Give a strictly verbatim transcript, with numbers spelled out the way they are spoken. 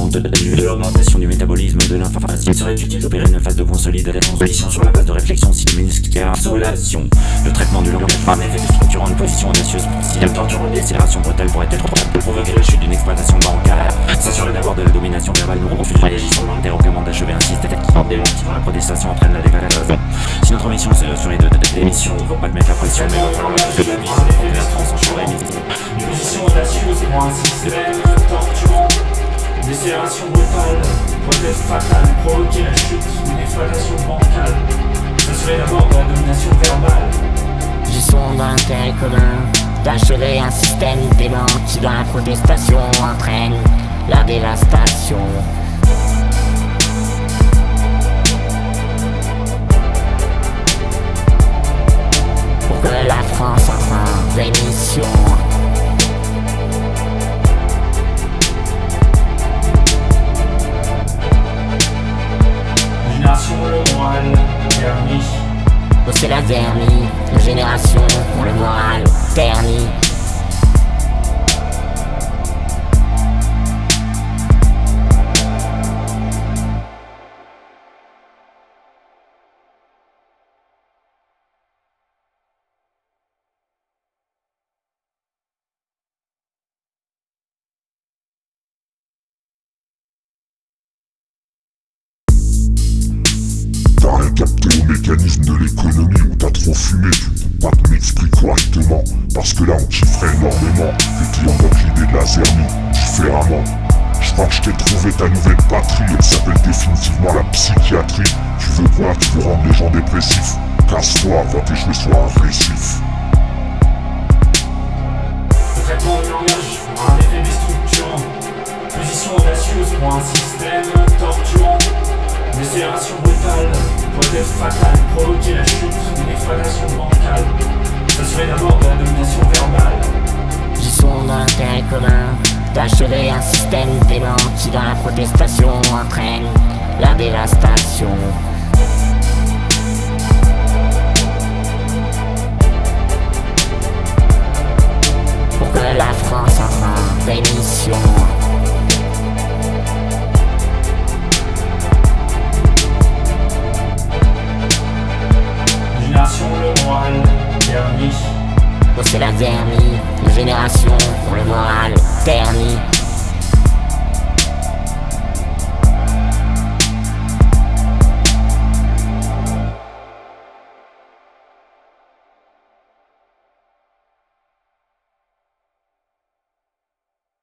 compte de l'augmentation du métabolisme de l'information. Il serait utile d'opérer une phase de consolidation sur la base de réflexion musculaire. Isolation. Le traitement du langage par un effet structurant, une position audacieuse pour une torture ou décélération brutale pourrait être probable de provoquer la chute d'une exploitation bancaire. S'assurer d'abord de la domination verbale, nous réagissons volontaire au commande d'achever un système qui démontre la protestation entraîne la déclaration. Si notre mission c'est d'assurer de l'émission, il ne faut pas te mettre la pression, mais il va falloir que la vie se fasse transformer. Une position audacieuse pour un système torturant, une décélération brutale, prothèse fatale, provoquer la chute d'une exploitation bancale. S'assurer d'abord de la domination verbale. Agissons dans l'intérêt commun d'achever un système dément qui dans la protestation entraîne la dévastation. Pour que la France enfin rémission. Génération le moral terni. C'est la vernie, la génération pour le moral terni. T'as rien capté au mécanisme de l'économie où t'as trop fumé, tu peux pas te m'expliquer correctement. Parce que là on kifferait énormément les clients d'Oclidé de la Zermie, différemment. Je crois que je t'ai trouvé ta nouvelle patrie, elle s'appelle définitivement la psychiatrie. Tu veux quoi? Tu veux rendre les gens dépressifs? Casse-toi, va t'échouer sur un récif. Le traitement du langage a un effet déstructurant. Position audacieuse pour un système torturant. Décélération brutale, prothèse fatale, provoquer la chute d'une exploitation bancale. S'assurer d'abord de la domination verbale. Agissons dans l'intérêt commun d'achever un système dément qui dans la protestation entraîne la dévastation. Pour que la France enfin rémission.